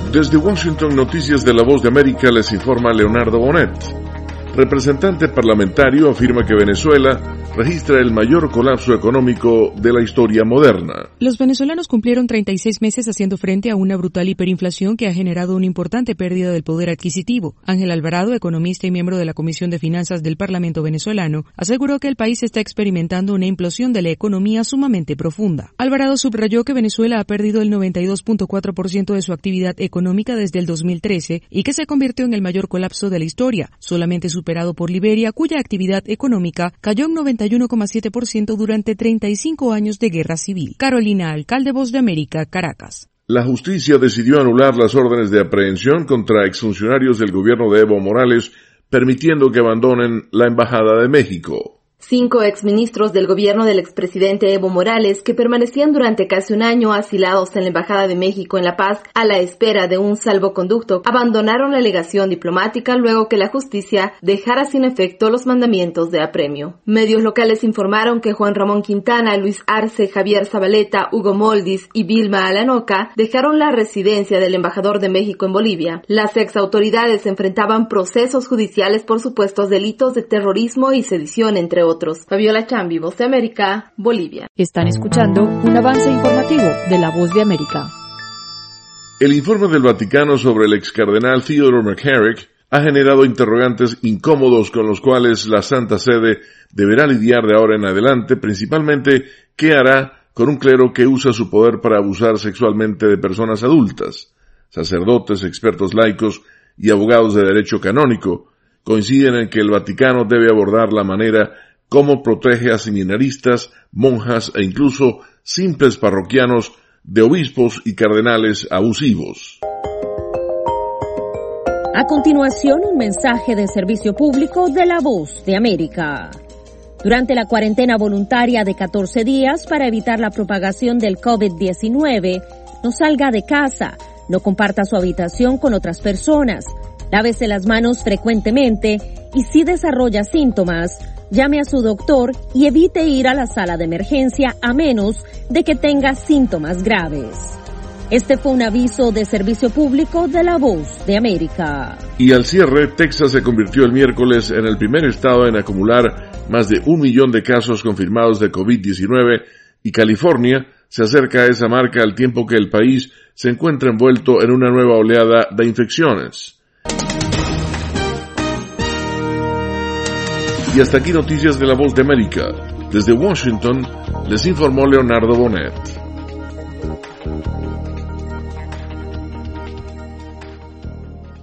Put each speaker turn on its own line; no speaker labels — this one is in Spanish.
Desde Washington, Noticias de La Voz de América, les informa Leonardo Bonet. Representante parlamentario afirma que Venezuela registra el mayor colapso económico de la historia moderna.
Los venezolanos cumplieron 36 meses haciendo frente a una brutal hiperinflación que ha generado una importante pérdida del poder adquisitivo. Ángel Alvarado, economista y miembro de la Comisión de Finanzas del Parlamento venezolano, aseguró que el país está experimentando una implosión de la economía sumamente profunda. Alvarado subrayó que Venezuela ha perdido el 92.4% de su actividad económica desde el 2013 y que se convirtió en el mayor colapso de la historia, solamente superado por Liberia, cuya actividad económica cayó en 91,7% durante 35 años de guerra civil. Carolina Alcalde, Voz de América, Caracas.
La justicia decidió anular las órdenes de aprehensión contra exfuncionarios del gobierno de Evo Morales, permitiendo que abandonen la Embajada de México.
5 exministros del gobierno del expresidente Evo Morales, que permanecían durante casi un año asilados en la Embajada de México en La Paz a la espera de un salvoconducto, abandonaron la legación diplomática luego que la justicia dejara sin efecto los mandamientos de apremio. Medios locales informaron que Juan Ramón Quintana, Luis Arce, Javier Zabaleta, Hugo Moldis y Vilma Alanoca dejaron la residencia del embajador de México en Bolivia. Las exautoridades enfrentaban procesos judiciales por supuestos delitos de terrorismo y sedición, entre otros. Fabiola Chambi, Voz de América, Bolivia.
Están escuchando un avance informativo de La Voz de América.
El informe del Vaticano sobre el ex cardenal Theodore McCarrick ha generado interrogantes incómodos con los cuales la Santa Sede deberá lidiar de ahora en adelante, principalmente qué hará con un clero que usa su poder para abusar sexualmente de personas adultas. Sacerdotes, expertos laicos y abogados de derecho canónico coinciden en que el Vaticano debe abordar la manera cómo protege a seminaristas, monjas e incluso simples parroquianos de obispos y cardenales abusivos.
A continuación, un mensaje de servicio público de La Voz de América. Durante la cuarentena voluntaria de 14 días para evitar la propagación del COVID-19, no salga de casa, no comparta su habitación con otras personas, lávese las manos frecuentemente y si desarrolla síntomas, llame a su doctor y evite ir a la sala de emergencia a menos de que tenga síntomas graves. Este fue un aviso de servicio público de La Voz de América.
Y al cierre, Texas se convirtió el miércoles en el primer estado en acumular más de 1 millón de casos confirmados de COVID-19 y California se acerca a esa marca al tiempo que el país se encuentra envuelto en una nueva oleada de infecciones. Y hasta aquí Noticias de La Voz de América. Desde Washington les informó Leonardo Bonet.